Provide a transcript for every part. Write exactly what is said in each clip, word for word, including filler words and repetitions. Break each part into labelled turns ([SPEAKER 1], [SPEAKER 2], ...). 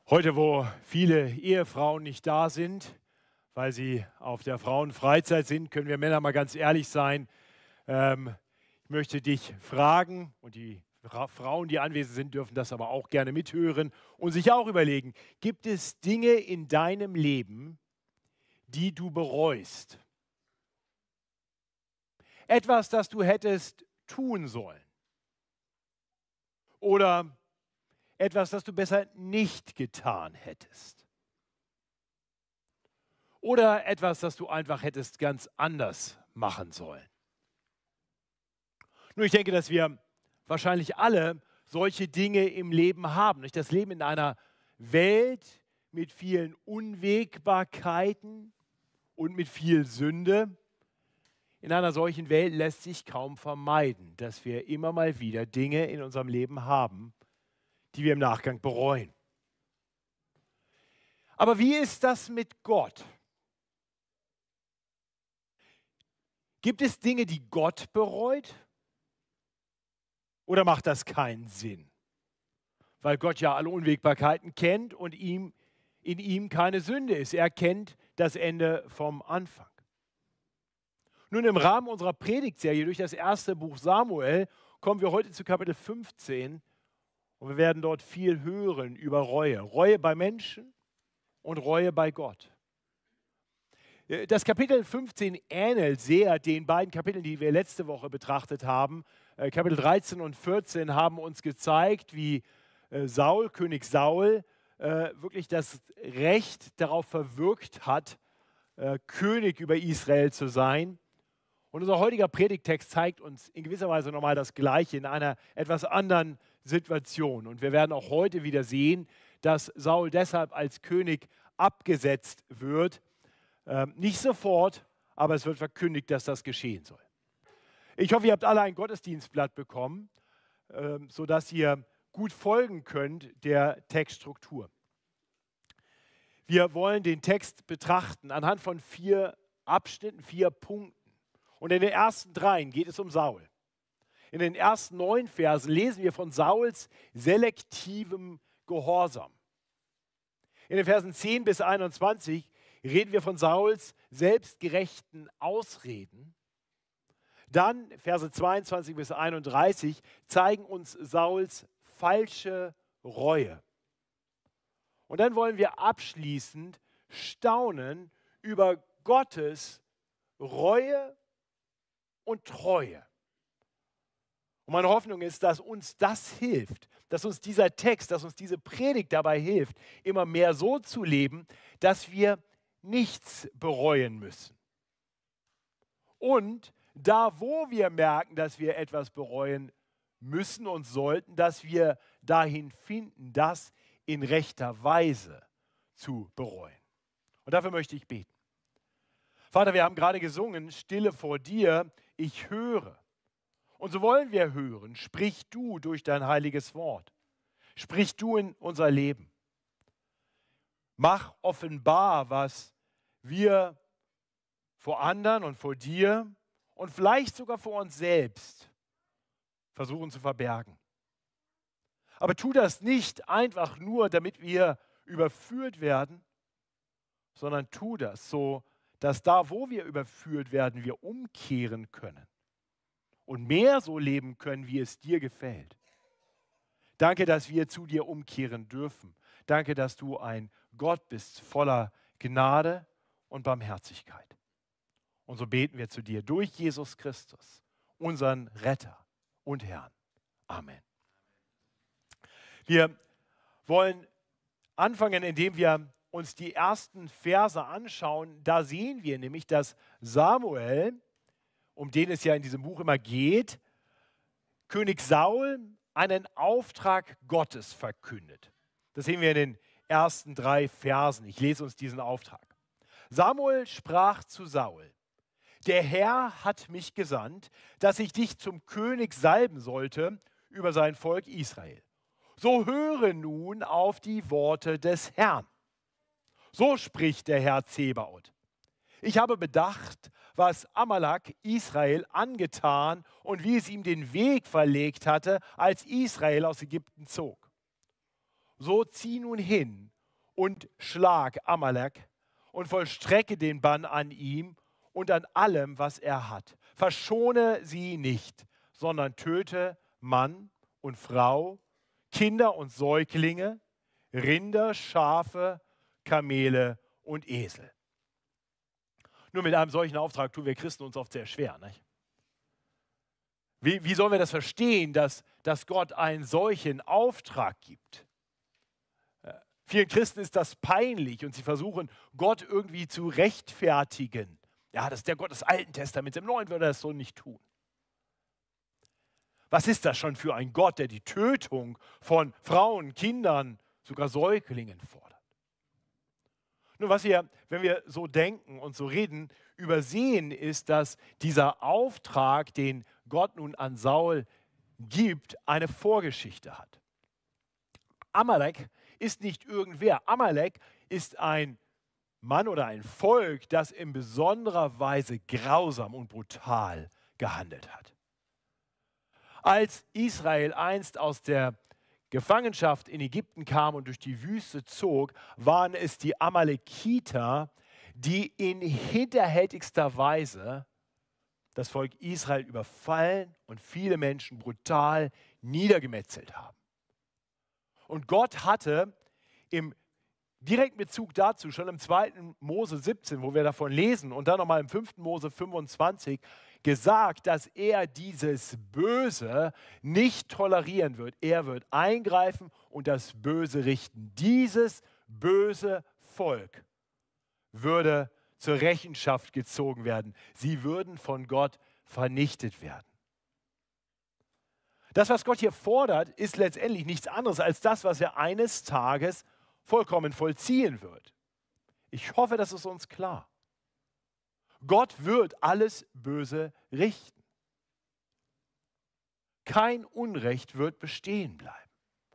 [SPEAKER 1] Heute, wo viele Ehefrauen nicht da sind, weil sie auf der Frauenfreizeit sind, können wir Männer mal ganz ehrlich sein. Ähm, ich möchte dich fragen, und die Fra Frauen, die anwesend sind, dürfen das aber auch gerne mithören und sich auch überlegen, gibt es Dinge in deinem Leben, die du bereust? Etwas, das du hättest tun sollen. Oder etwas, das du besser nicht getan hättest. Oder etwas, das du einfach hättest ganz anders machen sollen. Nun, ich denke, dass wir wahrscheinlich alle solche Dinge im Leben haben. Nicht? Das Leben in einer Welt mit vielen Unwägbarkeiten und mit viel Sünde. In einer solchen Welt lässt sich kaum vermeiden, dass wir immer mal wieder Dinge in unserem Leben haben, die wir im Nachgang bereuen. Aber wie ist das mit Gott? Gibt es Dinge, die Gott bereut? Oder macht das keinen Sinn? Weil Gott ja alle Unwägbarkeiten kennt und ihm, in ihm keine Sünde ist. Er kennt das Ende vom Anfang. Nun, im Rahmen unserer Predigtserie durch das erste Buch Samuel kommen wir heute zu Kapitel fünfzehn und wir werden dort viel hören über Reue. Reue bei Menschen und Reue bei Gott. Das Kapitel fünfzehn ähnelt sehr den beiden Kapiteln, die wir letzte Woche betrachtet haben. Kapitel dreizehn und vierzehn haben uns gezeigt, wie Saul, König Saul, wirklich das Recht darauf verwirkt hat, König über Israel zu sein. Und unser heutiger Predigttext zeigt uns in gewisser Weise nochmal das Gleiche in einer etwas anderen Situation. Und wir werden auch heute wieder sehen, dass Saul deshalb als König abgesetzt wird. Ähm, nicht sofort, aber es wird verkündigt, dass das geschehen soll. Ich hoffe, ihr habt alle ein Gottesdienstblatt bekommen, ähm, sodass ihr gut folgen könnt der Textstruktur. Wir wollen den Text betrachten anhand von vier Abschnitten, vier Punkten. Und in den ersten dreien geht es um Saul. In den ersten neun Versen lesen wir von Sauls selektivem Gehorsam. In den Versen zehn bis einundzwanzig reden wir von Sauls selbstgerechten Ausreden. Dann Verse zweiundzwanzig bis einunddreißig zeigen uns Sauls falsche Reue. Und dann wollen wir abschließend staunen über Gottes Reue und Treue. Und meine Hoffnung ist, dass uns das hilft, dass uns dieser Text, dass uns diese Predigt dabei hilft, immer mehr so zu leben, dass wir nichts bereuen müssen. Und da, wo wir merken, dass wir etwas bereuen müssen und sollten, dass wir dahin finden, das in rechter Weise zu bereuen. Und dafür möchte ich beten. Vater, wir haben gerade gesungen, Stille vor dir, ich höre. Und so wollen wir hören, sprich du durch dein heiliges Wort. Sprich du in unser Leben. Mach offenbar, was wir vor anderen und vor dir und vielleicht sogar vor uns selbst versuchen zu verbergen. Aber tu das nicht einfach nur, damit wir überführt werden, sondern tu das so, dass da, wo wir überführt werden, wir umkehren können und mehr so leben können, wie es dir gefällt. Danke, dass wir zu dir umkehren dürfen. Danke, dass du ein Gott bist voller Gnade und Barmherzigkeit. Und so beten wir zu dir durch Jesus Christus, unseren Retter und Herrn. Amen. Wir wollen anfangen, indem wir uns die ersten Verse anschauen. Da sehen wir nämlich, dass Samuel, um den es ja in diesem Buch immer geht, König Saul einen Auftrag Gottes verkündet. Das sehen wir in den ersten drei Versen. Ich lese uns diesen Auftrag. Samuel sprach zu Saul: Der Herr hat mich gesandt, dass ich dich zum König salben sollte über sein Volk Israel. So höre nun auf die Worte des Herrn. So spricht der Herr Zebaoth. Ich habe bedacht, was Amalek Israel angetan und wie es ihm den Weg verlegt hatte, als Israel aus Ägypten zog. So zieh nun hin und schlag Amalek und vollstrecke den Bann an ihm und an allem, was er hat. Verschone sie nicht, sondern töte Mann und Frau, Kinder und Säuglinge, Rinder, Schafe, Kamele und Esel. Nur mit einem solchen Auftrag tun wir Christen uns oft sehr schwer. Nicht? Wie, wie sollen wir das verstehen, dass, dass Gott einen solchen Auftrag gibt? Äh, vielen Christen ist das peinlich und sie versuchen, Gott irgendwie zu rechtfertigen. Ja, das ist der Gott des Alten Testaments, im Neuen würde er das so nicht tun. Was ist das schon für ein Gott, der die Tötung von Frauen, Kindern, sogar Säuglingen fordert? Nur was wir, wenn wir so denken und so reden, übersehen ist, dass dieser Auftrag, den Gott nun an Saul gibt, eine Vorgeschichte hat. Amalek ist nicht irgendwer. Amalek ist ein Mann oder ein Volk, das in besonderer Weise grausam und brutal gehandelt hat. Als Israel einst aus der Gefangenschaft in Ägypten kam und durch die Wüste zog, waren es die Amalekiter, die in hinterhältigster Weise das Volk Israel überfallen und viele Menschen brutal niedergemetzelt haben. Und Gott hatte im direkten Bezug dazu schon im zweiten Mose siebzehn, wo wir davon lesen, und dann nochmal im fünften Mose fünfundzwanzig, gesagt, dass er dieses Böse nicht tolerieren wird. Er wird eingreifen und das Böse richten. Dieses böse Volk würde zur Rechenschaft gezogen werden. Sie würden von Gott vernichtet werden. Das, was Gott hier fordert, ist letztendlich nichts anderes als das, was er eines Tages vollkommen vollziehen wird. Ich hoffe, das ist uns klar. Gott wird alles Böse richten. Kein Unrecht wird bestehen bleiben.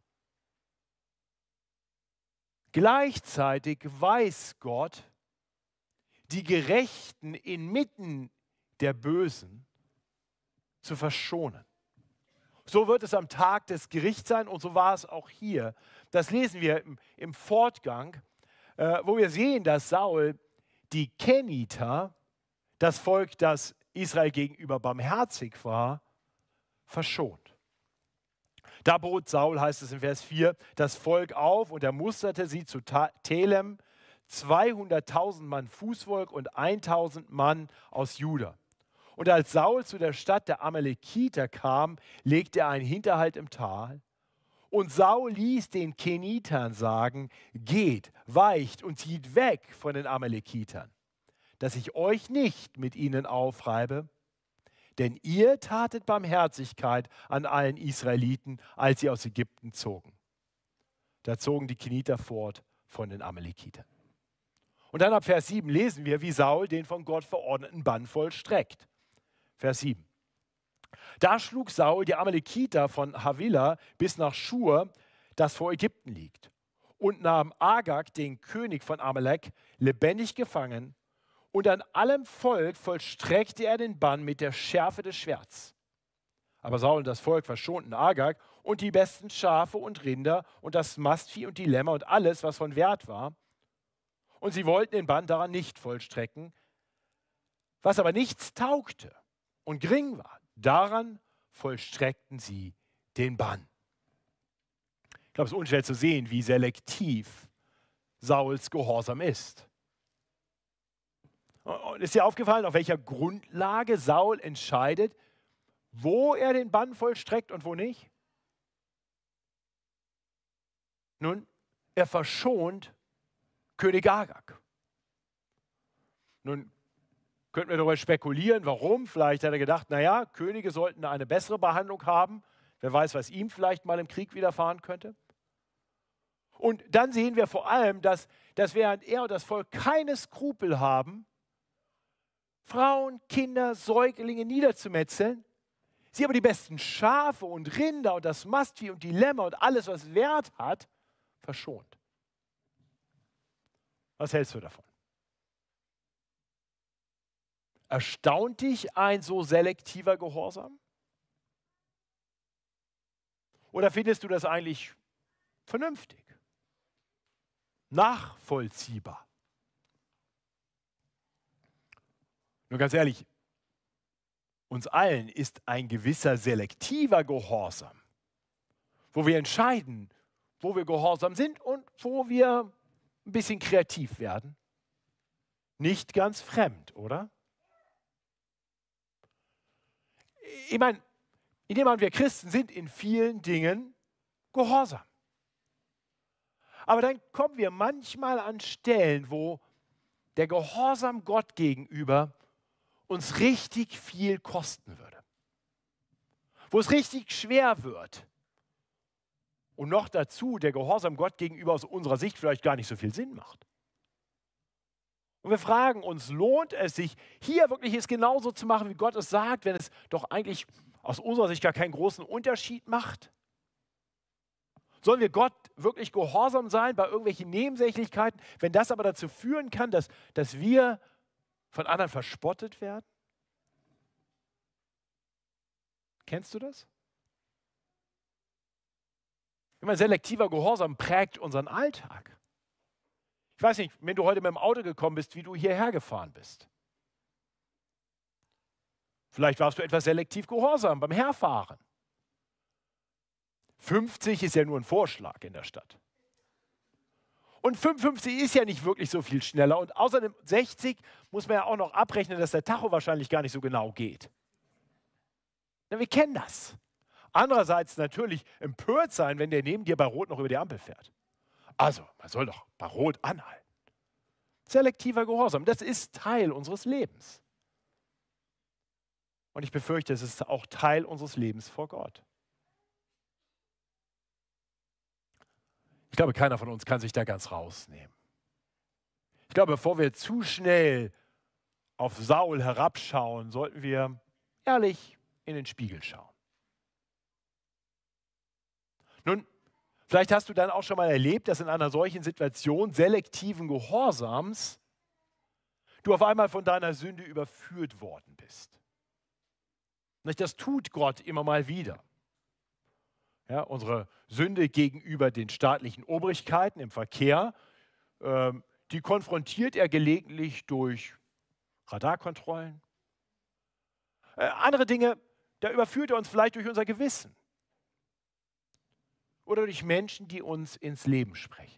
[SPEAKER 1] Gleichzeitig weiß Gott, die Gerechten inmitten der Bösen zu verschonen. So wird es am Tag des Gerichts sein und so war es auch hier. Das lesen wir im, im Fortgang, äh, wo wir sehen, dass Saul die Keniter, das Volk, das Israel gegenüber barmherzig war, verschont. Da bot Saul, heißt es in Vers vier, das Volk auf und er musterte sie zu Telem, zweihunderttausend Mann Fußvolk und tausend Mann aus Juda. Und als Saul zu der Stadt der Amalekiter kam, legte er einen Hinterhalt im Tal. Und Saul ließ den Kenitern sagen, geht, weicht und zieht weg von den Amalekitern, dass ich euch nicht mit ihnen aufreibe, denn ihr tatet Barmherzigkeit an allen Israeliten, als sie aus Ägypten zogen. Da zogen die Keniter fort von den Amalekitern. Und dann ab Vers sieben lesen wir, wie Saul den von Gott verordneten Bann vollstreckt. Vers sieben. Da schlug Saul die Amalekiter von Havila bis nach Schur, das vor Ägypten liegt, und nahm Agag, den König von Amalek, lebendig gefangen, und an allem Volk vollstreckte er den Bann mit der Schärfe des Schwerts. Aber Saul und das Volk verschonten Agag und die besten Schafe und Rinder und das Mastvieh und die Lämmer und alles, was von Wert war. Und sie wollten den Bann daran nicht vollstrecken. Was aber nichts taugte und gering war, daran vollstreckten sie den Bann. Ich glaube, es ist unschwer zu sehen, wie selektiv Sauls Gehorsam ist. Und ist dir aufgefallen, auf welcher Grundlage Saul entscheidet, wo er den Bann vollstreckt und wo nicht? Nun, er verschont König Agag. Nun könnten wir darüber spekulieren, warum. Vielleicht hat er gedacht, naja, Könige sollten eine bessere Behandlung haben. Wer weiß, was ihm vielleicht mal im Krieg widerfahren könnte. Und dann sehen wir vor allem, dass, dass während er und das Volk keine Skrupel haben, Frauen, Kinder, Säuglinge niederzumetzeln, sie aber die besten Schafe und Rinder und das Mastvieh und die Lämmer und alles, was Wert hat, verschont. Was hältst du davon? Erstaunt dich ein so selektiver Gehorsam? Oder findest du das eigentlich vernünftig? nachvollziehbar. Nur ganz ehrlich, uns allen ist ein gewisser selektiver Gehorsam, wo wir entscheiden, wo wir gehorsam sind und wo wir ein bisschen kreativ werden, nicht ganz fremd, oder? Ich meine, in dem wir Christen sind in vielen Dingen gehorsam. Aber dann kommen wir manchmal an Stellen, wo der Gehorsam Gott gegenüber uns richtig viel kosten würde. Wo es richtig schwer wird. Und noch dazu der Gehorsam Gott gegenüber aus unserer Sicht vielleicht gar nicht so viel Sinn macht. Und wir fragen uns, lohnt es sich, hier wirklich es genauso zu machen, wie Gott es sagt, wenn es doch eigentlich aus unserer Sicht gar keinen großen Unterschied macht? Sollen wir Gott wirklich gehorsam sein bei irgendwelchen Nebensächlichkeiten, wenn das aber dazu führen kann, dass, dass wir von anderen verspottet werden? Kennst du das? Immer selektiver Gehorsam prägt unseren Alltag. Ich weiß nicht, wenn du heute mit dem Auto gekommen bist, wie du hierher gefahren bist. Vielleicht warst du etwas selektiv gehorsam beim Herfahren. fünfzig ist ja nur ein Vorschlag in der Stadt. Und fünfundfünfzig ist ja nicht wirklich so viel schneller. Und außerdem sechzig muss man ja auch noch abrechnen, dass der Tacho wahrscheinlich gar nicht so genau geht. Na, wir kennen das. Andererseits natürlich empört sein, wenn der neben dir bei Rot noch über die Ampel fährt. Also, man soll doch bei Rot anhalten. Selektiver Gehorsam, das ist Teil unseres Lebens. Und ich befürchte, es ist auch Teil unseres Lebens vor Gott. Ich glaube, keiner von uns kann sich da ganz rausnehmen. Ich glaube, bevor wir zu schnell auf Saul herabschauen, sollten wir ehrlich in den Spiegel schauen. Nun, vielleicht hast du dann auch schon mal erlebt, dass in einer solchen Situation selektiven Gehorsams du auf einmal von deiner Sünde überführt worden bist. Das tut Gott immer mal wieder. Ja, unsere Sünde gegenüber den staatlichen Obrigkeiten im Verkehr, äh, die konfrontiert er gelegentlich durch Radarkontrollen. Äh, andere Dinge, da überführt er uns vielleicht durch unser Gewissen. Oder durch Menschen, die uns ins Leben sprechen.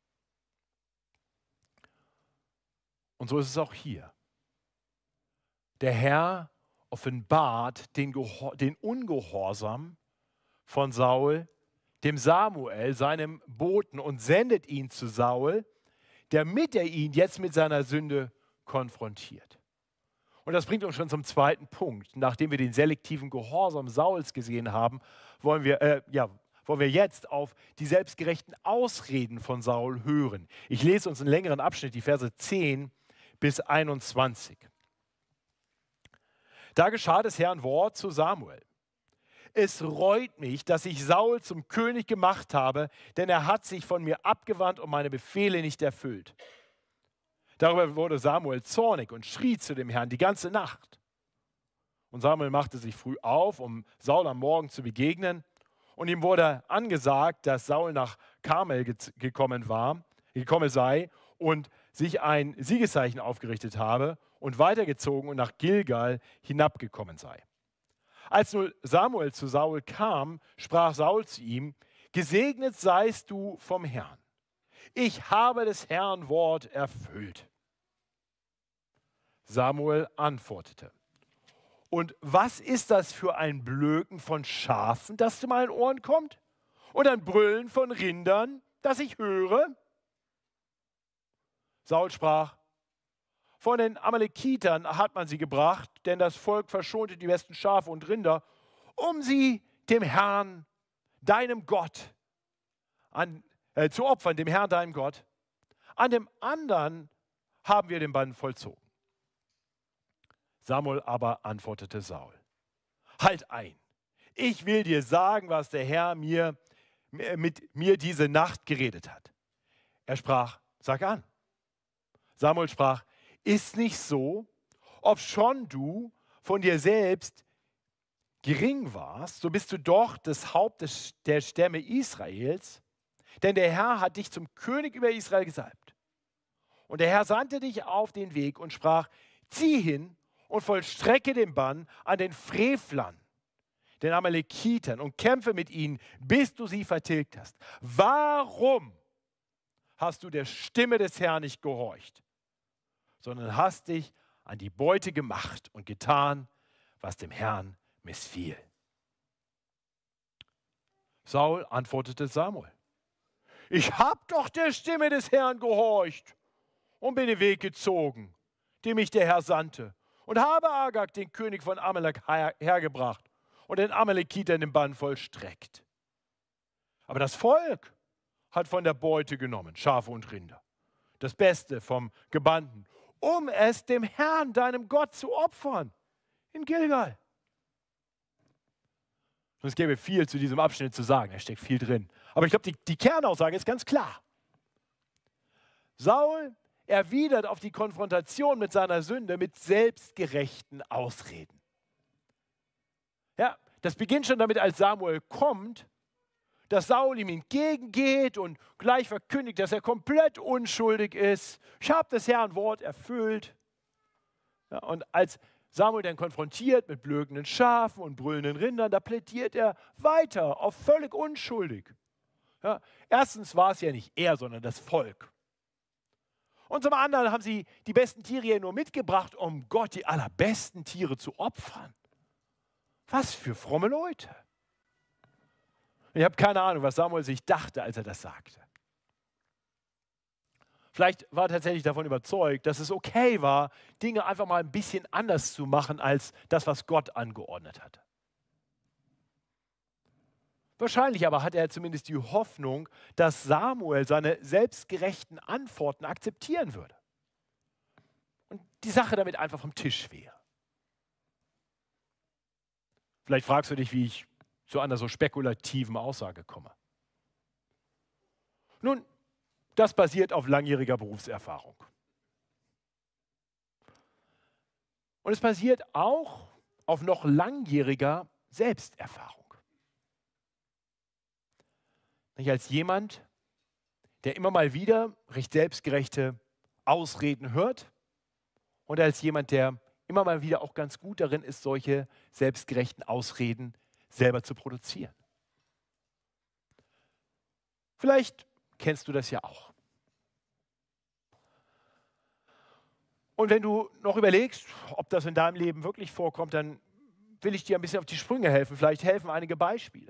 [SPEAKER 1] Und so ist es auch hier. Der Herr offenbart den, den Ungehorsam von Saul, dem Samuel, seinem Boten, und sendet ihn zu Saul, damit er ihn jetzt mit seiner Sünde konfrontiert. Und das bringt uns schon zum zweiten Punkt. Nachdem wir den selektiven Gehorsam Sauls gesehen haben, wollen wir, äh, ja, wollen wir jetzt auf die selbstgerechten Ausreden von Saul hören. Ich lese uns einen längeren Abschnitt, die Verse zehn bis einundzwanzig. Da geschah des Herrn Wort zu Samuel. Es reut mich, dass ich Saul zum König gemacht habe, denn er hat sich von mir abgewandt und meine Befehle nicht erfüllt. Darüber wurde Samuel zornig und schrie zu dem Herrn die ganze Nacht. Und Samuel machte sich früh auf, um Saul am Morgen zu begegnen. Und ihm wurde angesagt, dass Saul nach Karmel gekommen war, gekommen sei und sich ein Siegeszeichen aufgerichtet habe und weitergezogen und nach Gilgal hinabgekommen sei. Als nun Samuel zu Saul kam, sprach Saul zu ihm: Gesegnet seist du vom Herrn. Ich habe des Herrn Wort erfüllt. Samuel antwortete: Und was ist das für ein Blöken von Schafen, das zu meinen Ohren kommt? Und ein Brüllen von Rindern, das ich höre? Saul sprach: Von den Amalekitern hat man sie gebracht, denn das Volk verschonte die besten Schafe und Rinder, um sie dem Herrn, deinem Gott, an, äh, zu opfern, dem Herrn, deinem Gott. An dem anderen haben wir den Bann vollzogen. Samuel aber antwortete Saul: Halt ein, ich will dir sagen, was der Herr mir, mit mir diese Nacht geredet hat. Er sprach: Sag an. Samuel sprach: Ist nicht so, obschon du von dir selbst gering warst, so bist du doch das Haupt des, der Stämme Israels. denn der Herr hat dich zum König über Israel gesalbt. Und der Herr sandte dich auf den Weg und sprach, zieh hin und vollstrecke den Bann an den Frevlern, den Amalekitern, und kämpfe mit ihnen, bis du sie vertilgt hast. Warum hast du der Stimme des Herrn nicht gehorcht, sondern hast dich an die Beute gemacht und getan, was dem Herrn missfiel? Saul antwortete Samuel, ich habe doch der Stimme des Herrn gehorcht und bin den Weg gezogen, den mich der Herr sandte, und habe Agag, den König von Amalek, her hergebracht und den Amalekitern den Bann vollstreckt. Aber das Volk hat von der Beute genommen, Schafe und Rinder, das Beste vom Gebannten, um es dem Herrn, deinem Gott, zu opfern in Gilgal. Und es gäbe viel zu diesem Abschnitt zu sagen, da steckt viel drin. Aber ich glaube, die, die Kernaussage ist ganz klar. Saul erwidert auf die Konfrontation mit seiner Sünde mit selbstgerechten Ausreden. Ja, das beginnt schon damit, als Samuel kommt, dass Saul ihm entgegengeht und gleich verkündigt, dass er komplett unschuldig ist. Ich habe das Herrn Wort erfüllt. Ja, und als Samuel dann konfrontiert mit blökenden Schafen und brüllenden Rindern, da plädiert er weiter auf völlig unschuldig. Ja, erstens war es ja nicht er, sondern das Volk. Und zum anderen haben sie die besten Tiere ja nur mitgebracht, um Gott die allerbesten Tiere zu opfern. Was für fromme Leute. Ich habe keine Ahnung, was Samuel sich dachte, als er das sagte. Vielleicht war er tatsächlich davon überzeugt, dass es okay war, Dinge einfach mal ein bisschen anders zu machen, als das, was Gott angeordnet hatte. Wahrscheinlich aber hatte er zumindest die Hoffnung, dass Samuel seine selbstgerechten Antworten akzeptieren würde. Und die Sache damit einfach vom Tisch wäre. Vielleicht fragst du dich, wie ich zu einer so spekulativen Aussage komme. Nun, das basiert auf langjähriger Berufserfahrung. Und es basiert auch auf noch langjähriger Selbsterfahrung. Nicht als jemand, der immer mal wieder recht selbstgerechte Ausreden hört, und als jemand, der immer mal wieder auch ganz gut darin ist, solche selbstgerechten Ausreden selber zu produzieren. Vielleicht kennst du das ja auch. Und wenn du noch überlegst, ob das in deinem Leben wirklich vorkommt, dann will ich dir ein bisschen auf die Sprünge helfen. Vielleicht helfen einige Beispiele.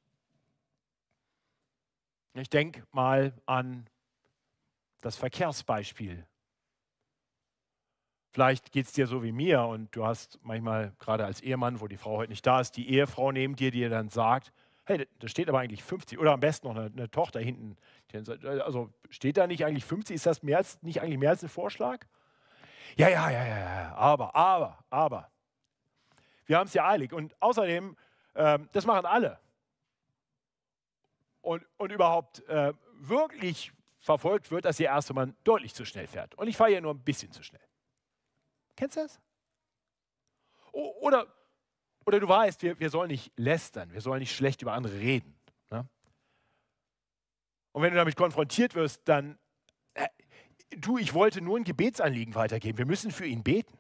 [SPEAKER 1] Ich denke mal an das Verkehrsbeispiel. Vielleicht geht es dir so wie mir und du hast manchmal, gerade als Ehemann, wo die Frau heute nicht da ist, die Ehefrau neben dir, die dir dann sagt, hey, da steht aber eigentlich fünfzig, oder am besten noch eine, eine Tochter hinten. Also steht da nicht eigentlich fünfzig? Ist das mehr als, nicht eigentlich mehr als ein Vorschlag? Ja, ja, ja, ja, ja, aber, aber, aber. Wir haben es ja eilig und außerdem, ähm, das machen alle. Und, und überhaupt äh, wirklich verfolgt wird, dass der erste Mann deutlich zu schnell fährt. Und ich fahre ja nur ein bisschen zu schnell. Kennst du das? O, oder, oder du weißt, wir, wir sollen nicht lästern, wir sollen nicht schlecht über andere reden. Ne? Und wenn du damit konfrontiert wirst, dann, äh, du, ich wollte nur ein Gebetsanliegen weitergeben. Wir müssen für ihn beten.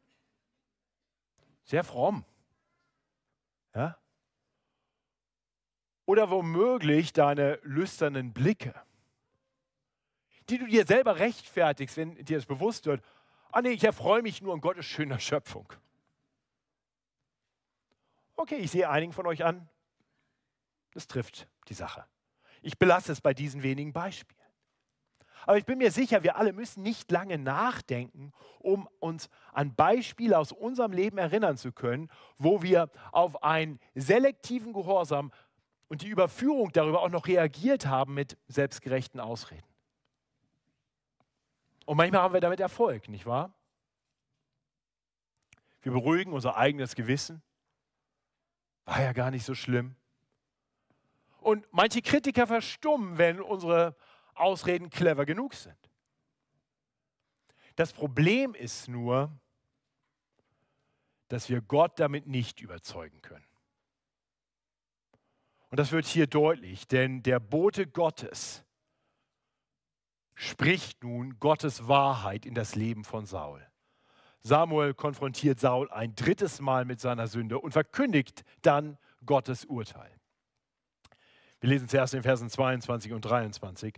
[SPEAKER 1] Sehr fromm. Ja? Oder womöglich deine lüsternen Blicke, die du dir selber rechtfertigst, wenn dir das bewusst wird, ah nee, ich erfreue mich nur an Gottes schöner Schöpfung. Okay, ich sehe einigen von euch an, das trifft die Sache. Ich belasse es bei diesen wenigen Beispielen. Aber ich bin mir sicher, wir alle müssen nicht lange nachdenken, um uns an Beispiele aus unserem Leben erinnern zu können, wo wir auf einen selektiven Gehorsam und die Überführung darüber auch noch reagiert haben mit selbstgerechten Ausreden. Und manchmal haben wir damit Erfolg, nicht wahr? Wir beruhigen unser eigenes Gewissen. War ja gar nicht so schlimm. Und manche Kritiker verstummen, wenn unsere Ausreden clever genug sind. Das Problem ist nur, dass wir Gott damit nicht überzeugen können. Und das wird hier deutlich, denn der Bote Gottes spricht nun Gottes Wahrheit in das Leben von Saul. Samuel konfrontiert Saul ein drittes Mal mit seiner Sünde und verkündigt dann Gottes Urteil. Wir lesen zuerst in Versen zweiundzwanzig und dreiundzwanzig.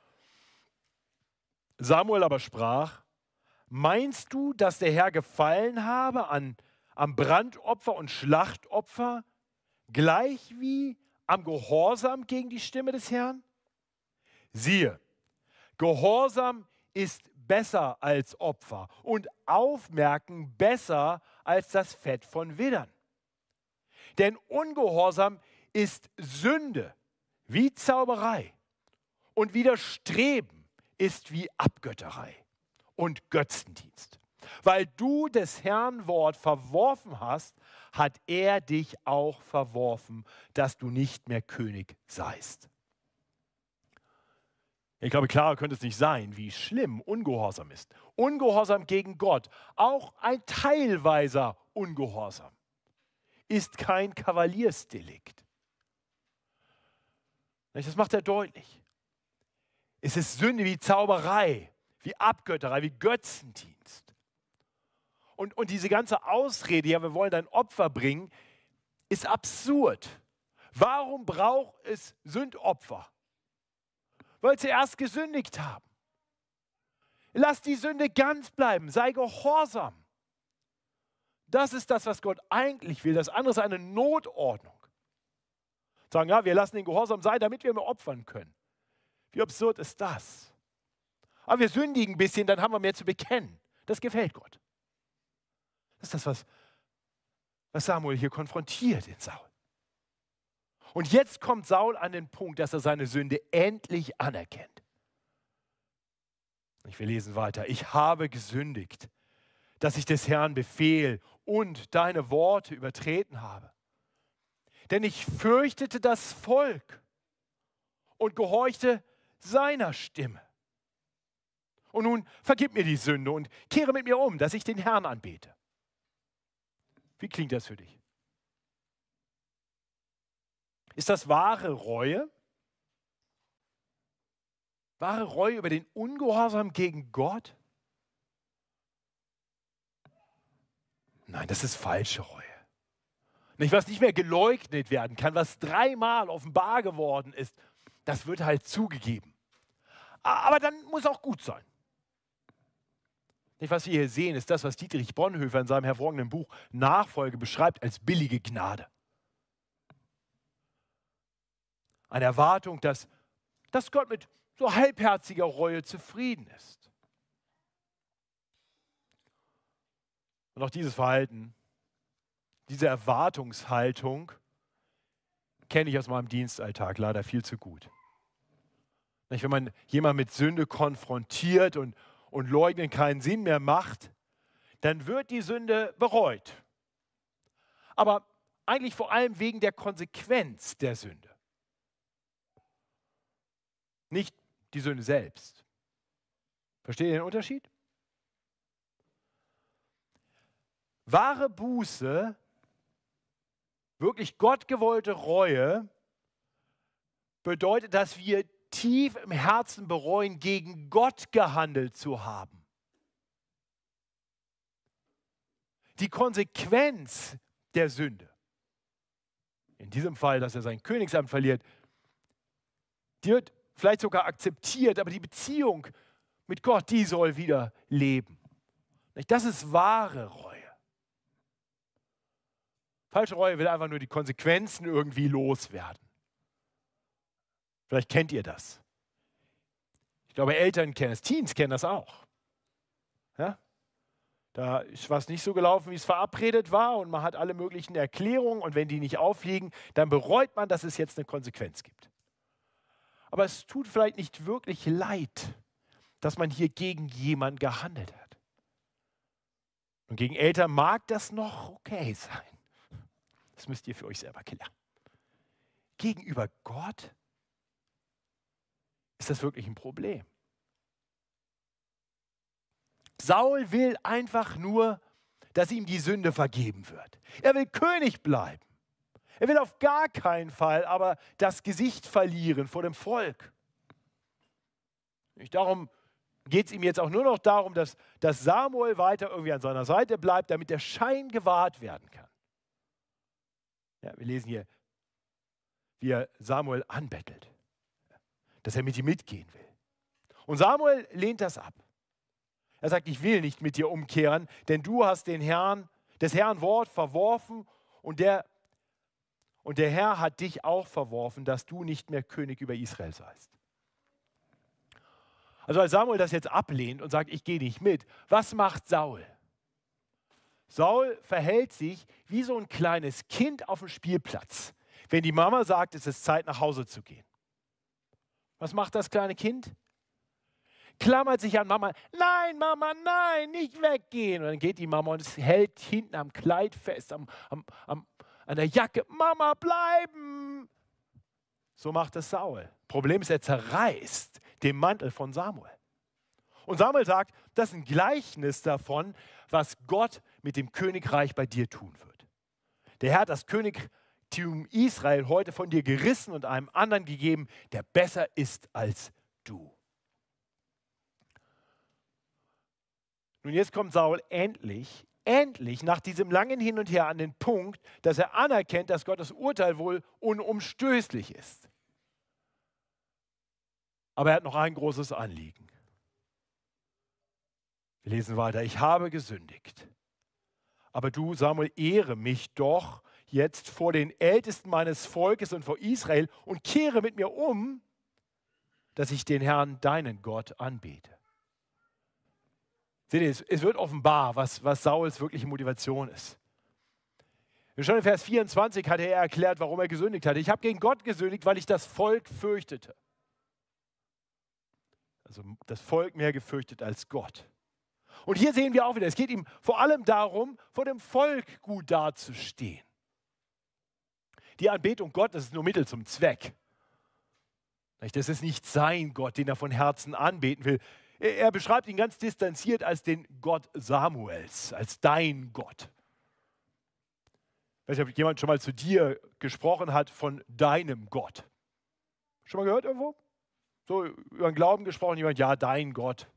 [SPEAKER 1] Samuel aber sprach: Meinst du, dass der Herr gefallen habe an, am Brandopfer und Schlachtopfer, gleich wie am Gehorsam gegen die Stimme des Herrn? Siehe, Gehorsam ist besser als Opfer und Aufmerken besser als das Fett von Widdern. Denn Ungehorsam ist Sünde wie Zauberei und Widerstreben ist wie Abgötterei und Götzendienst. Weil du des Herrn Wort verworfen hast, hat er dich auch verworfen, dass du nicht mehr König seist. Ich glaube, klarer könnte es nicht sein, wie schlimm Ungehorsam ist. Ungehorsam gegen Gott, auch ein teilweiser Ungehorsam, ist kein Kavaliersdelikt. Das macht er deutlich. Es ist Sünde wie Zauberei, wie Abgötterei, wie Götzendienst. Und, und diese ganze Ausrede, ja, wir wollen ein Opfer bringen, ist absurd. Warum braucht es Sündopfer? Weil sie erst gesündigt haben. Lass die Sünde ganz bleiben, sei gehorsam. Das ist das, was Gott eigentlich will. Das andere ist eine Notordnung. Sagen, ja, wir lassen den Gehorsam sein, damit wir mehr opfern können. Wie absurd ist das? Aber wir sündigen ein bisschen, dann haben wir mehr zu bekennen. Das gefällt Gott. Das ist das, was, was Samuel hier konfrontiert in Saul. Und jetzt kommt Saul an den Punkt, dass er seine Sünde endlich anerkennt. Wir lesen weiter. Ich habe gesündigt, dass ich des Herrn Befehl und deine Worte übertreten habe. Denn ich fürchtete das Volk und gehorchte seiner Stimme. Und nun vergib mir die Sünde und kehre mit mir um, dass ich den Herrn anbete. Wie klingt das für dich? Ist das wahre Reue? Wahre Reue über den Ungehorsam gegen Gott? Nein, das ist falsche Reue. Nicht, was nicht mehr geleugnet werden kann, was dreimal offenbar geworden ist, das wird halt zugegeben. Aber dann muss auch gut sein. Nicht, was wir hier sehen, ist das, was Dietrich Bonhoeffer in seinem hervorragenden Buch Nachfolge beschreibt als billige Gnade. Eine Erwartung, dass, dass Gott mit so halbherziger Reue zufrieden ist. Und auch dieses Verhalten, diese Erwartungshaltung kenne ich aus meinem Dienstalltag leider viel zu gut. Nicht, wenn man jemanden mit Sünde konfrontiert und, und Leugnen keinen Sinn mehr macht, dann wird die Sünde bereut. Aber eigentlich vor allem wegen der Konsequenz der Sünde. Nicht die Sünde selbst. Versteht ihr den Unterschied? Wahre Buße, wirklich gottgewollte Reue, bedeutet, dass wir tief im Herzen bereuen, gegen Gott gehandelt zu haben. Die Konsequenz der Sünde, in diesem Fall, dass er sein Königsamt verliert, die wird vielleicht sogar akzeptiert, aber die Beziehung mit Gott, die soll wieder leben. Das ist wahre Reue. Falsche Reue will einfach nur die Konsequenzen irgendwie loswerden. Vielleicht kennt ihr das. Ich glaube, Eltern kennen es, Teens kennen das auch. Ja? Da ist was nicht so gelaufen, wie es verabredet war und man hat alle möglichen Erklärungen und wenn die nicht aufliegen, dann bereut man, dass es jetzt eine Konsequenz gibt. Aber es tut vielleicht nicht wirklich leid, dass man hier gegen jemanden gehandelt hat. Und gegen Eltern mag das noch okay sein. Das müsst ihr für euch selber klären. Gegenüber Gott ist das wirklich ein Problem. Saul will einfach nur, dass ihm die Sünde vergeben wird. Er will König bleiben. Er will auf gar keinen Fall aber das Gesicht verlieren vor dem Volk. Nicht darum geht es ihm jetzt auch nur noch darum, dass, dass Samuel weiter irgendwie an seiner Seite bleibt, damit der Schein gewahrt werden kann. Ja, wir lesen hier, wie er Samuel anbettelt, dass er mit ihm mitgehen will. Und Samuel lehnt das ab. Er sagt, ich will nicht mit dir umkehren, denn du hast den Herrn, des Herrn Wort verworfen und der, und der Herr hat dich auch verworfen, dass du nicht mehr König über Israel seist. Also als Samuel das jetzt ablehnt und sagt, ich gehe nicht mit, was macht Saul? Saul verhält sich wie so ein kleines Kind auf dem Spielplatz, wenn die Mama sagt, es ist Zeit nach Hause zu gehen. Was macht das kleine Kind? Klammert sich an Mama, nein Mama, nein, nicht weggehen. Und dann geht die Mama und es hält hinten am Kleid fest, am, am, am, an der Jacke, Mama, bleiben. So macht es Saul. Problem ist, er zerreißt den Mantel von Samuel. Und Samuel sagt, das ist ein Gleichnis davon, was Gott mit dem Königreich bei dir tun wird. Der Herr hat das Königtum Israel heute von dir gerissen und einem anderen gegeben, der besser ist als du. Nun, jetzt kommt Saul endlich, endlich nach diesem langen Hin und Her an den Punkt, dass er anerkennt, dass Gottes Urteil wohl unumstößlich ist. Aber er hat noch ein großes Anliegen. Wir lesen weiter. Ich habe gesündigt. Aber du, Samuel, ehre mich doch jetzt vor den Ältesten meines Volkes und vor Israel und kehre mit mir um, dass ich den Herrn, deinen Gott, anbete. Seht ihr, es, es wird offenbar, was, was Sauls wirkliche Motivation ist. Schon in Vers vierundzwanzig hatte er erklärt, warum er gesündigt hatte. Ich habe gegen Gott gesündigt, weil ich das Volk fürchtete. Also das Volk mehr gefürchtet als Gott. Und hier sehen wir auch wieder, es geht ihm vor allem darum, vor dem Volk gut dazustehen. Die Anbetung Gottes ist nur Mittel zum Zweck. Das ist nicht sein Gott, den er von Herzen anbeten will. Er beschreibt ihn ganz distanziert als den Gott Samuels, als dein Gott. Ich weiß nicht, ob jemand schon mal zu dir gesprochen hat von deinem Gott. Schon mal gehört irgendwo? So über den Glauben gesprochen, jemand, ja, dein Gott.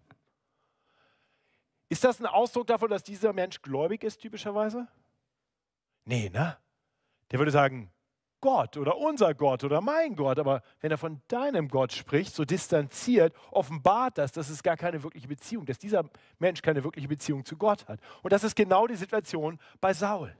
[SPEAKER 1] Ist das ein Ausdruck davon, dass dieser Mensch gläubig ist, typischerweise? Nee, ne? Der würde sagen, Gott oder unser Gott oder mein Gott. Aber wenn er von deinem Gott spricht, so distanziert, offenbart das, dass es gar keine wirkliche Beziehung, dass dieser Mensch keine wirkliche Beziehung zu Gott hat. Und das ist genau die Situation bei Saul.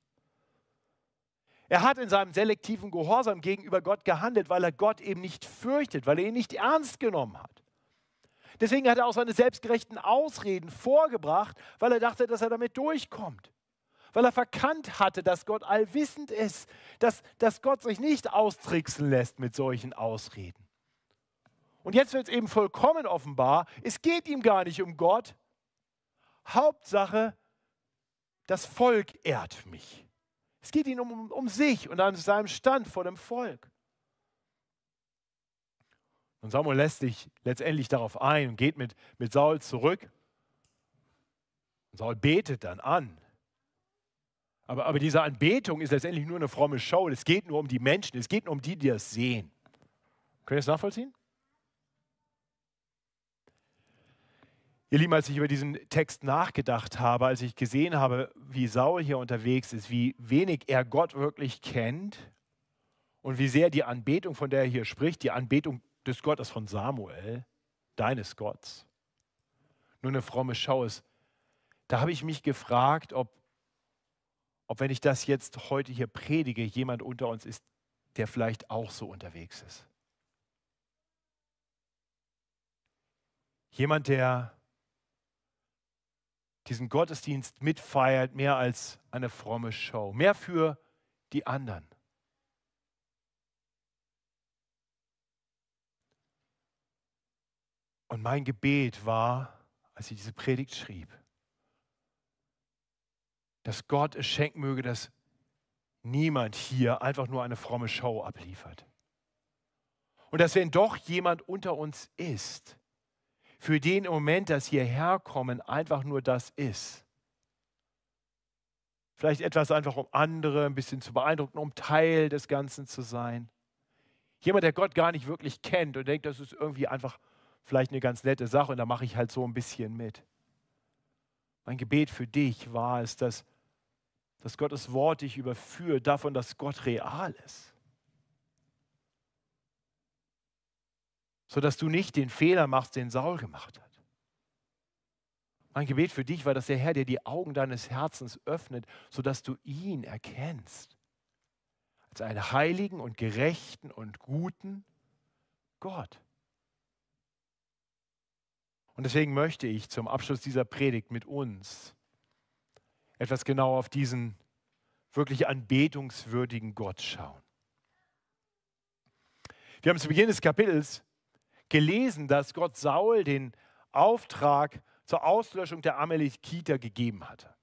[SPEAKER 1] Er hat in seinem selektiven Gehorsam gegenüber Gott gehandelt, weil er Gott eben nicht fürchtet, weil er ihn nicht ernst genommen hat. Deswegen hat er auch seine selbstgerechten Ausreden vorgebracht, weil er dachte, dass er damit durchkommt. Weil er verkannt hatte, dass Gott allwissend ist, dass, dass Gott sich nicht austricksen lässt mit solchen Ausreden. Und jetzt wird es eben vollkommen offenbar, es geht ihm gar nicht um Gott. Hauptsache, das Volk ehrt mich. Es geht ihm um, um sich und an seinem Stand vor dem Volk. Und Samuel lässt sich letztendlich darauf ein und geht mit, mit Saul zurück. Und Saul betet dann an. Aber, aber diese Anbetung ist letztendlich nur eine fromme Show. Es geht nur um die Menschen, es geht nur um die, die das sehen. Könnt ihr das nachvollziehen? Ihr Lieben, als ich über diesen Text nachgedacht habe, als ich gesehen habe, wie Saul hier unterwegs ist, wie wenig er Gott wirklich kennt und wie sehr die Anbetung, von der er hier spricht, die Anbetung des Gottes von Samuel, deines Gottes, nur eine fromme Schau ist, da habe ich mich gefragt, ob, ob, wenn ich das jetzt heute hier predige, jemand unter uns ist, der vielleicht auch so unterwegs ist. Jemand, der diesen Gottesdienst mitfeiert, mehr als eine fromme Show, mehr für die anderen. Und mein Gebet war, als ich diese Predigt schrieb, dass Gott es schenken möge, dass niemand hier einfach nur eine fromme Show abliefert. Und dass wenn doch jemand unter uns ist, für den im Moment das Hierherkommen einfach nur das ist. Vielleicht etwas einfach, um andere ein bisschen zu beeindrucken, um Teil des Ganzen zu sein. Jemand, der Gott gar nicht wirklich kennt und denkt, das ist irgendwie einfach vielleicht eine ganz nette Sache und da mache ich halt so ein bisschen mit. Mein Gebet für dich war es, dass, dass Gottes Wort dich überführt davon, dass Gott real ist. Sodass du nicht den Fehler machst, den Saul gemacht hat. Mein Gebet für dich war, dass der Herr dir die Augen deines Herzens öffnet, sodass du ihn erkennst. Als einen heiligen und gerechten und guten Gott. Und deswegen möchte ich zum Abschluss dieser Predigt mit uns etwas genau auf diesen wirklich anbetungswürdigen Gott schauen. Wir haben zu Beginn des Kapitels gelesen, dass Gott Saul den Auftrag zur Auslöschung der Amalekiter gegeben hatte.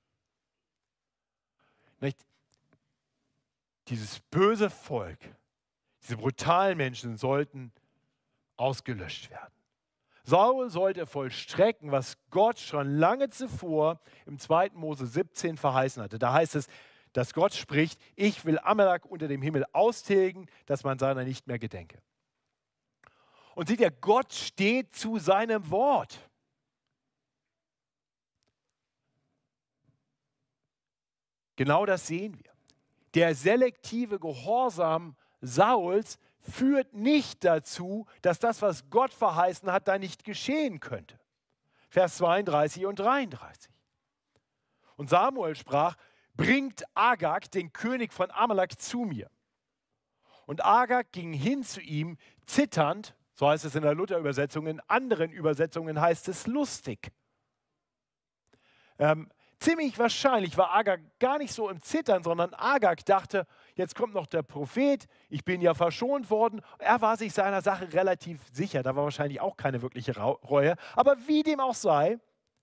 [SPEAKER 1] Nicht? Dieses böse Volk, diese brutalen Menschen sollten ausgelöscht werden. Saul sollte vollstrecken, was Gott schon lange zuvor im zweiten Mose siebzehn verheißen hatte. Da heißt es, dass Gott spricht, ich will Amalek unter dem Himmel austilgen, dass man seiner nicht mehr gedenke. Und seht ihr, Gott steht zu seinem Wort. Genau das sehen wir. Der selektive Gehorsam Sauls führt nicht dazu, dass das, was Gott verheißen hat, da nicht geschehen könnte. Vers zweiunddreißig und dreiunddreißig. Und Samuel sprach, bringt Agag, den König von Amalek, zu mir. Und Agag ging hin zu ihm, zitternd, so heißt es in der Luther-Übersetzung, in anderen Übersetzungen heißt es lustig. Ähm, Ziemlich wahrscheinlich war Agag gar nicht so im Zittern, sondern Agag dachte, jetzt kommt noch der Prophet, ich bin ja verschont worden. Er war sich seiner Sache relativ sicher, da war wahrscheinlich auch keine wirkliche Reue. Aber wie dem auch sei,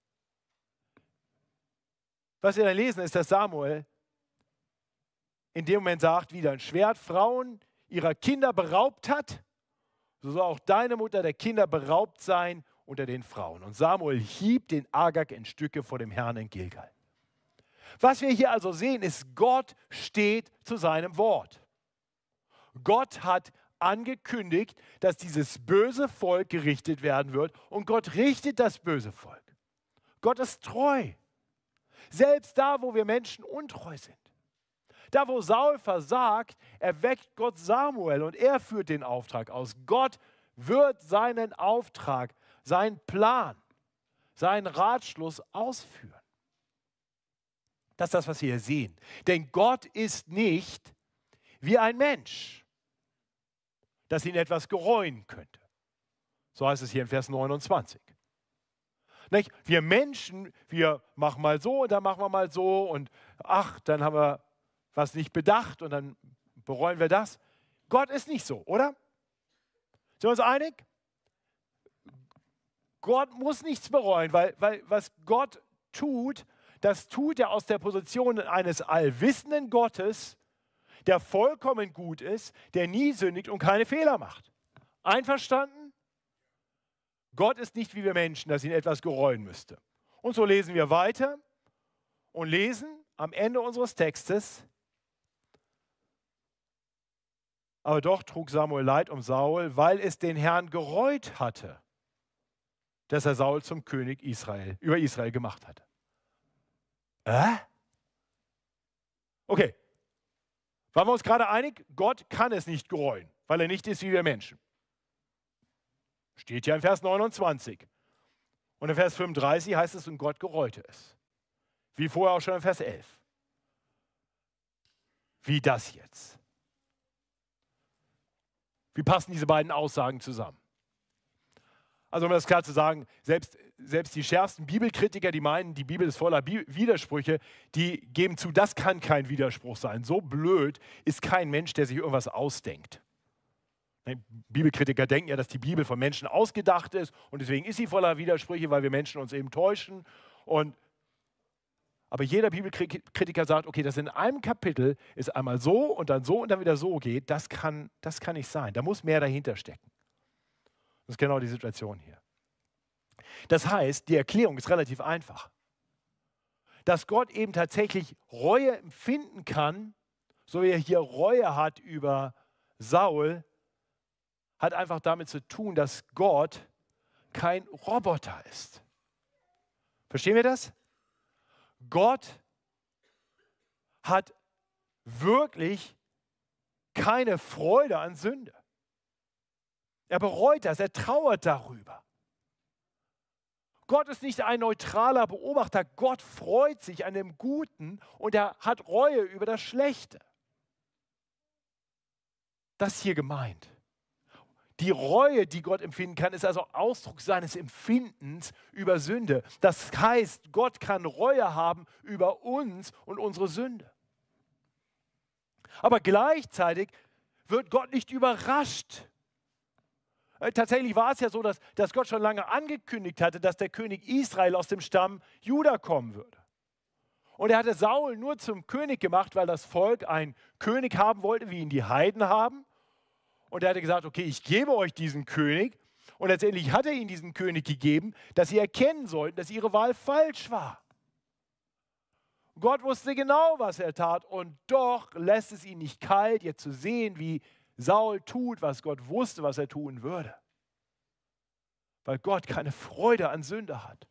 [SPEAKER 1] was wir da lesen, ist, dass Samuel in dem Moment sagt, wie ein Schwert Frauen ihrer Kinder beraubt hat, so soll auch deine Mutter der Kinder beraubt sein unter den Frauen. Und Samuel hieb den Agag in Stücke vor dem Herrn in Gilgal. Was wir hier also sehen, ist, Gott steht zu seinem Wort. Gott hat angekündigt, dass dieses böse Volk gerichtet werden wird und Gott richtet das böse Volk. Gott ist treu. Selbst da, wo wir Menschen untreu sind. Da, wo Saul versagt, erweckt Gott Samuel und er führt den Auftrag aus. Gott wird seinen Auftrag, seinen Plan, seinen Ratschluss ausführen. Das ist das, was wir hier sehen. Denn Gott ist nicht wie ein Mensch, das ihn etwas gereuen könnte. So heißt es hier in Vers neunundzwanzig. Nicht? Wir Menschen, wir machen mal so und dann machen wir mal so und ach, dann haben wir was nicht bedacht und dann bereuen wir das. Gott ist nicht so, oder? Sind wir uns einig? Gott muss nichts bereuen, weil, weil was Gott tut, das tut er aus der Position eines allwissenden Gottes, der vollkommen gut ist, der nie sündigt und keine Fehler macht. Einverstanden? Gott ist nicht wie wir Menschen, dass ihn etwas gereuen müsste. Und so lesen wir weiter und lesen am Ende unseres Textes, aber doch trug Samuel Leid um Saul, weil es den Herrn gereut hatte, dass er Saul zum König Israel, über Israel gemacht hatte. Äh? Okay. Waren wir uns gerade einig? Gott kann es nicht gereuen, weil er nicht ist wie wir Menschen. Steht ja in Vers neunundzwanzig. Und in Vers fünfunddreißig heißt es, und Gott gereute es. Wie vorher auch schon in Vers elf. Wie das jetzt? Wie passen diese beiden Aussagen zusammen? Also um das klar zu sagen, selbst, selbst die schärfsten Bibelkritiker, die meinen, die Bibel ist voller Bi- Widersprüche, die geben zu, das kann kein Widerspruch sein. So blöd ist kein Mensch, der sich irgendwas ausdenkt. Bibelkritiker denken ja, dass die Bibel von Menschen ausgedacht ist und deswegen ist sie voller Widersprüche, weil wir Menschen uns eben täuschen. Und, aber jeder Bibelkritiker sagt, okay, dass in einem Kapitel es einmal so und dann so und dann wieder so geht, das kann, das kann nicht sein. Da muss mehr dahinter stecken. Das ist genau die Situation hier. Das heißt, die Erklärung ist relativ einfach. dass Gott eben tatsächlich Reue empfinden kann, so wie er hier Reue hat über Saul, hat einfach damit zu tun, dass Gott kein Roboter ist. Verstehen wir das? Gott hat wirklich keine Freude an Sünde. Er bereut das, er trauert darüber. Gott ist nicht ein neutraler Beobachter. Gott freut sich an dem Guten und er hat Reue über das Schlechte. Das ist hier gemeint. Die Reue, die Gott empfinden kann, ist also Ausdruck seines Empfindens über Sünde. Das heißt, Gott kann Reue haben über uns und unsere Sünde. Aber gleichzeitig wird Gott nicht überrascht. Tatsächlich war es ja so, dass, dass Gott schon lange angekündigt hatte, dass der König Israel aus dem Stamm Juda kommen würde. Und er hatte Saul nur zum König gemacht, weil das Volk einen König haben wollte, wie ihn die Heiden haben. Und er hatte gesagt, okay, ich gebe euch diesen König. Und letztendlich hat er ihnen diesen König gegeben, dass sie erkennen sollten, dass ihre Wahl falsch war. Gott wusste genau, was er tat. Und doch lässt es ihn nicht kalt, jetzt zu sehen, wie Saul tut, was Gott wusste, was er tun würde. Weil Gott keine Freude an Sünde hat.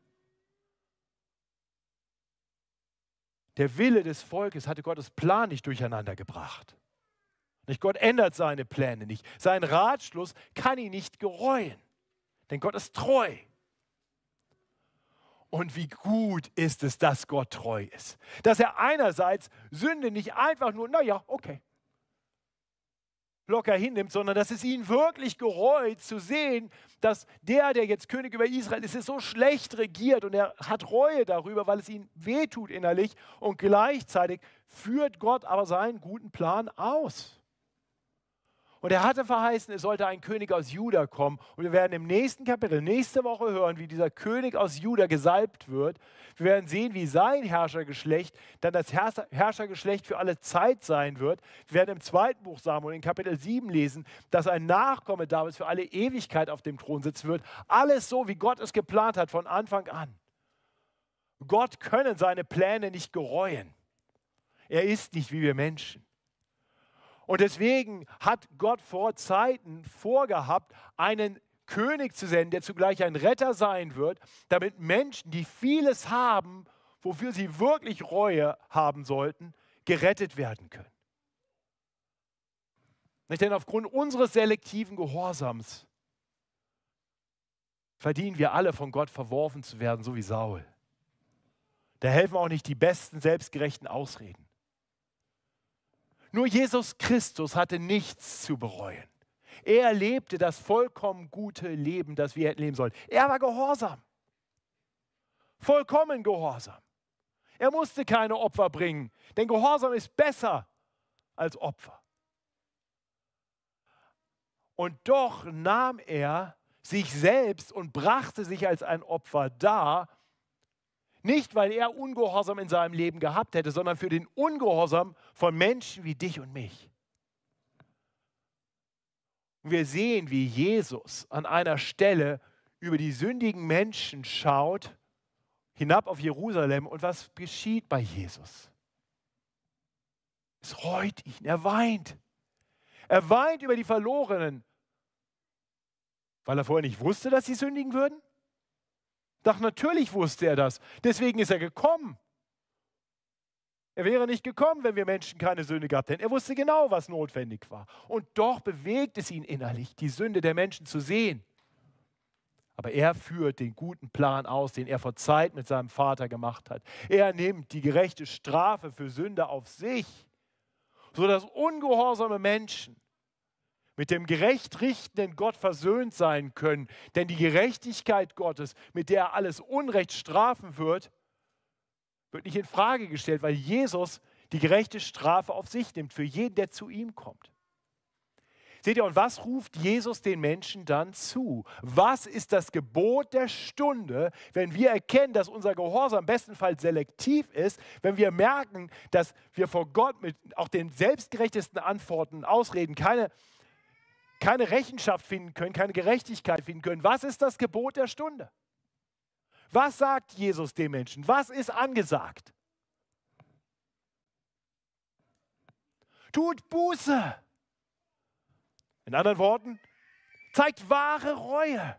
[SPEAKER 1] Der Wille des Volkes hatte Gottes Plan nicht durcheinander gebracht. Nicht, Gott ändert seine Pläne nicht. Sein Ratschluss kann ihn nicht gereuen. Denn Gott ist treu. Und wie gut ist es, dass Gott treu ist. Dass er einerseits Sünde nicht einfach nur, naja, okay, locker hinnimmt, sondern dass es ihn wirklich gereut zu sehen, dass der, der jetzt König über Israel ist, ist so schlecht regiert und er hat Reue darüber, weil es ihm wehtut innerlich und gleichzeitig führt Gott aber seinen guten Plan aus. Und er hatte verheißen, es sollte ein König aus Juda kommen. Und wir werden im nächsten Kapitel, nächste Woche hören, wie dieser König aus Juda gesalbt wird. Wir werden sehen, wie sein Herrschergeschlecht dann das Herrschergeschlecht für alle Zeit sein wird. Wir werden im zweiten Buch Samuel in Kapitel sieben lesen, dass ein Nachkomme Davids für alle Ewigkeit auf dem Thron sitzen wird. Alles so, wie Gott es geplant hat von Anfang an. Gott können seine Pläne nicht gereuen. Er ist nicht wie wir Menschen. Und deswegen hat Gott vor Zeiten vorgehabt, einen König zu senden, der zugleich ein Retter sein wird, damit Menschen, die vieles haben, wofür sie wirklich Reue haben sollten, gerettet werden können. Nicht, denn aufgrund unseres selektiven Gehorsams verdienen wir alle von Gott verworfen zu werden, so wie Saul. Da helfen auch nicht die besten selbstgerechten Ausreden. Nur Jesus Christus hatte nichts zu bereuen. Er lebte das vollkommen gute Leben, das wir hätten leben sollen. Er war gehorsam. Vollkommen gehorsam. Er musste keine Opfer bringen, denn Gehorsam ist besser als Opfer. Und doch nahm er sich selbst und brachte sich als ein Opfer dar, nicht, weil er Ungehorsam in seinem Leben gehabt hätte, sondern für den Ungehorsam von Menschen wie dich und mich. Und wir sehen, wie Jesus an einer Stelle über die sündigen Menschen schaut, hinab auf Jerusalem. Und was geschieht bei Jesus? Es reut ihn, er weint. Er weint über die Verlorenen, weil er vorher nicht wusste, dass sie sündigen würden. Doch natürlich wusste er das. Deswegen ist er gekommen. Er wäre nicht gekommen, wenn wir Menschen keine Sünde gehabt hätten. Er wusste genau, was notwendig war. Und doch bewegt es ihn innerlich, die Sünde der Menschen zu sehen. Aber er führt den guten Plan aus, den er vor Zeit mit seinem Vater gemacht hat. Er nimmt die gerechte Strafe für Sünde auf sich, sodass ungehorsame Menschen mit dem gerecht richtenden Gott versöhnt sein können. Denn die Gerechtigkeit Gottes, mit der er alles Unrecht strafen wird, wird nicht in Frage gestellt, weil Jesus die gerechte Strafe auf sich nimmt für jeden, der zu ihm kommt. Seht ihr, und was ruft Jesus den Menschen dann zu? Was ist das Gebot der Stunde, wenn wir erkennen, dass unser Gehorsam bestenfalls selektiv ist, wenn wir merken, dass wir vor Gott mit auch den selbstgerechtesten Antworten, Ausreden keine keine Rechenschaft finden können, keine Gerechtigkeit finden können. Was ist das Gebot der Stunde? Was sagt Jesus dem Menschen? Was ist angesagt? Tut Buße. In anderen Worten, zeigt wahre Reue.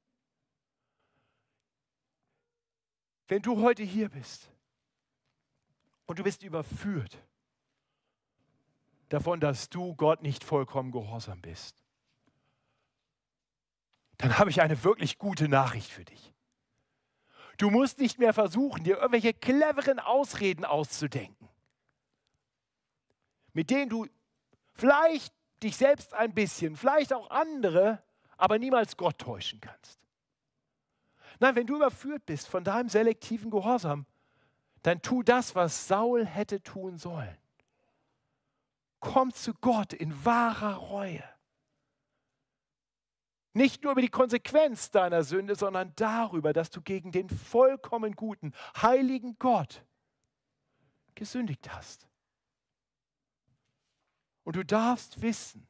[SPEAKER 1] Wenn du heute hier bist und du bist überführt davon, dass du Gott nicht vollkommen gehorsam bist, dann habe ich eine wirklich gute Nachricht für dich. Du musst nicht mehr versuchen, dir irgendwelche cleveren Ausreden auszudenken, mit denen du vielleicht dich selbst ein bisschen, vielleicht auch andere, aber niemals Gott täuschen kannst. Nein, wenn du überführt bist von deinem selektiven Gehorsam, dann tu das, was Saul hätte tun sollen. Komm zu Gott in wahrer Reue. Nicht nur über die Konsequenz deiner Sünde, sondern darüber, dass du gegen den vollkommen guten, heiligen Gott gesündigt hast. Und du darfst wissen,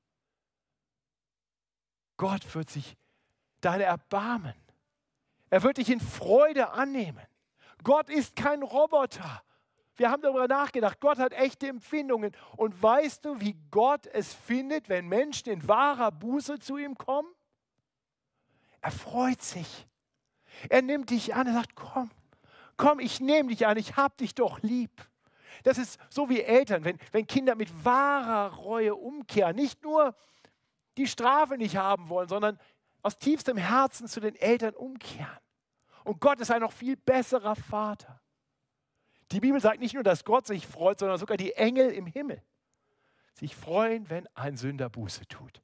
[SPEAKER 1] Gott wird sich deine erbarmen. Er wird dich in Freude annehmen. Gott ist kein Roboter. Wir haben darüber nachgedacht, Gott hat echte Empfindungen. Und weißt du, wie Gott es findet, wenn Menschen in wahrer Buße zu ihm kommen? Er freut sich. Er nimmt dich an, er sagt, komm, komm, ich nehme dich an, ich hab dich doch lieb. Das ist so wie Eltern, wenn, wenn Kinder mit wahrer Reue umkehren, nicht nur die Strafe nicht haben wollen, sondern aus tiefstem Herzen zu den Eltern umkehren. Und Gott ist ein noch viel besserer Vater. Die Bibel sagt nicht nur, dass Gott sich freut, sondern sogar die Engel im Himmel sich freuen, wenn ein Sünder Buße tut.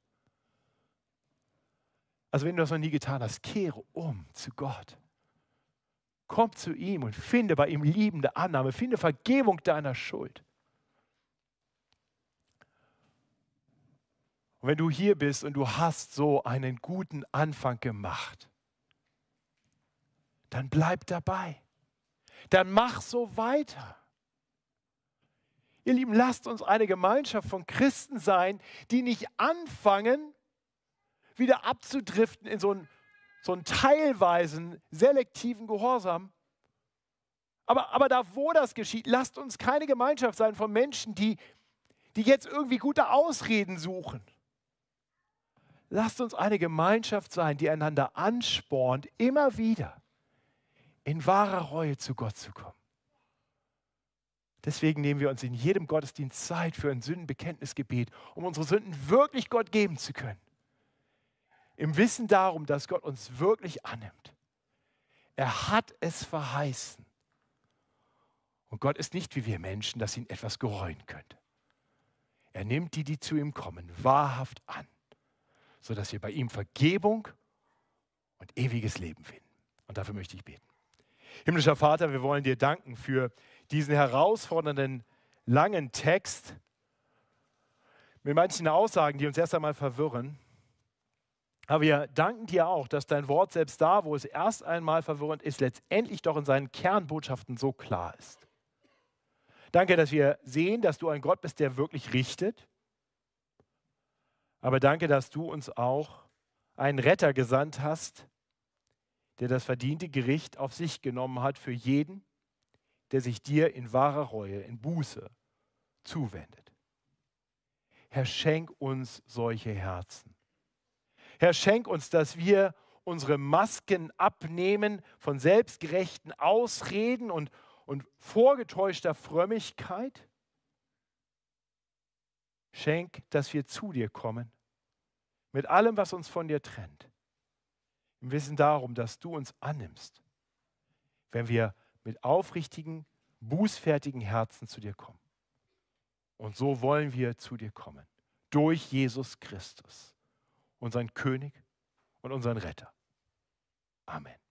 [SPEAKER 1] Also wenn du das noch nie getan hast, kehre um zu Gott. Komm zu ihm und finde bei ihm liebende Annahme, finde Vergebung deiner Schuld. Und wenn du hier bist und du hast so einen guten Anfang gemacht, dann bleib dabei. Dann mach so weiter. Ihr Lieben, lasst uns eine Gemeinschaft von Christen sein, die nicht anfangen, wieder abzudriften in so einen, so einen teilweisen, selektiven Gehorsam. Aber, aber da, wo das geschieht, lasst uns keine Gemeinschaft sein von Menschen, die, die jetzt irgendwie gute Ausreden suchen. Lasst uns eine Gemeinschaft sein, die einander anspornt, immer wieder in wahrer Reue zu Gott zu kommen. Deswegen nehmen wir uns in jedem Gottesdienst Zeit für ein Sündenbekenntnisgebet, um unsere Sünden wirklich Gott geben zu können. Im Wissen darum, dass Gott uns wirklich annimmt. Er hat es verheißen. Und Gott ist nicht wie wir Menschen, dass ihn etwas gereuen könnte. Er nimmt die, die zu ihm kommen, wahrhaft an, sodass wir bei ihm Vergebung und ewiges Leben finden. Und dafür möchte ich beten. Himmlischer Vater, wir wollen dir danken für diesen herausfordernden, langen Text mit manchen Aussagen, die uns erst einmal verwirren. Aber wir danken dir auch, dass dein Wort selbst da, wo es erst einmal verwirrend ist, letztendlich doch in seinen Kernbotschaften so klar ist. Danke, dass wir sehen, dass du ein Gott bist, der wirklich richtet. Aber danke, dass du uns auch einen Retter gesandt hast, der das verdiente Gericht auf sich genommen hat für jeden, der sich dir in wahrer Reue, in Buße zuwendet. Herr, schenk uns solche Herzen. Herr, schenk uns, dass wir unsere Masken abnehmen von selbstgerechten Ausreden und, und vorgetäuschter Frömmigkeit. Schenk, dass wir zu dir kommen, mit allem, was uns von dir trennt. Im Wissen darum, dass du uns annimmst, wenn wir mit aufrichtigen, bußfertigen Herzen zu dir kommen. Und so wollen wir zu dir kommen, durch Jesus Christus, unseren König und unseren Retter. Amen.